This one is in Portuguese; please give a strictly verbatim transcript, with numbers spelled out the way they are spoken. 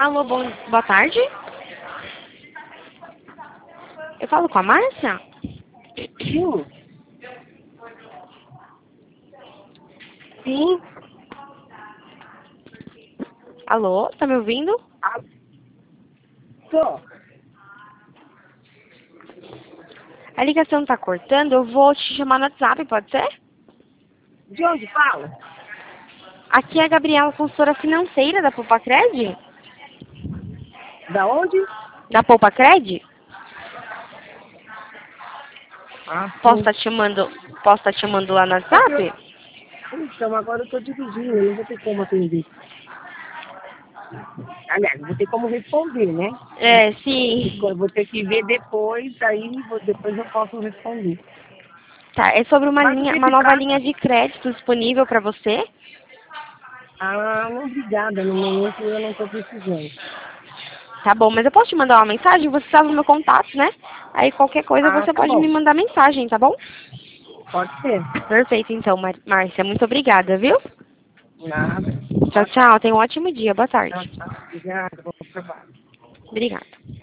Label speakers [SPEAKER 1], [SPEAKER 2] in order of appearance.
[SPEAKER 1] Alô, bom, boa tarde. Eu falo com a Márcia?
[SPEAKER 2] Sim. Sim.
[SPEAKER 1] Alô, tá me ouvindo?
[SPEAKER 2] Ah, tô.
[SPEAKER 1] A ligação tá cortando, eu vou te chamar no WhatsApp, pode ser?
[SPEAKER 2] De onde fala?
[SPEAKER 1] Aqui é a Gabriela, consultora financeira da Poupa Cred?
[SPEAKER 2] Da onde?
[SPEAKER 1] Da Poupa Cred?
[SPEAKER 2] Ah,
[SPEAKER 1] Posso
[SPEAKER 2] sim.
[SPEAKER 1] estar te chamando, posso estar te chamando lá no
[SPEAKER 2] É que
[SPEAKER 1] WhatsApp?
[SPEAKER 2] eu... Então, agora eu tô dirigindo, eu não vou ter como atender. Aliás, não vou ter como responder, né?
[SPEAKER 1] É, sim.
[SPEAKER 2] Eu vou ter que ver depois, aí vou- depois eu posso responder.
[SPEAKER 1] Tá, é sobre uma
[SPEAKER 2] Mas do
[SPEAKER 1] linha,
[SPEAKER 2] que
[SPEAKER 1] uma
[SPEAKER 2] se
[SPEAKER 1] nova linha
[SPEAKER 2] trata?
[SPEAKER 1] de crédito disponível para você.
[SPEAKER 2] Ah, não, obrigada. No momento eu não tô precisando.
[SPEAKER 1] Tá bom, mas eu posso te mandar uma mensagem? Você sabe o meu contato, né? Aí qualquer coisa
[SPEAKER 2] Ah,
[SPEAKER 1] você
[SPEAKER 2] tá
[SPEAKER 1] pode me
[SPEAKER 2] bom.
[SPEAKER 1] mandar mensagem, tá bom?
[SPEAKER 2] Pode ser.
[SPEAKER 1] Perfeito, então, Mar Márcia. Muito obrigada, viu?
[SPEAKER 2] Nada.
[SPEAKER 1] Tchau,
[SPEAKER 2] Boa
[SPEAKER 1] tchau.
[SPEAKER 2] tarde.
[SPEAKER 1] Tenha um ótimo dia. Boa
[SPEAKER 2] Tchau,
[SPEAKER 1] tarde.
[SPEAKER 2] tchau. Obrigada. Bom trabalho.
[SPEAKER 1] Obrigada.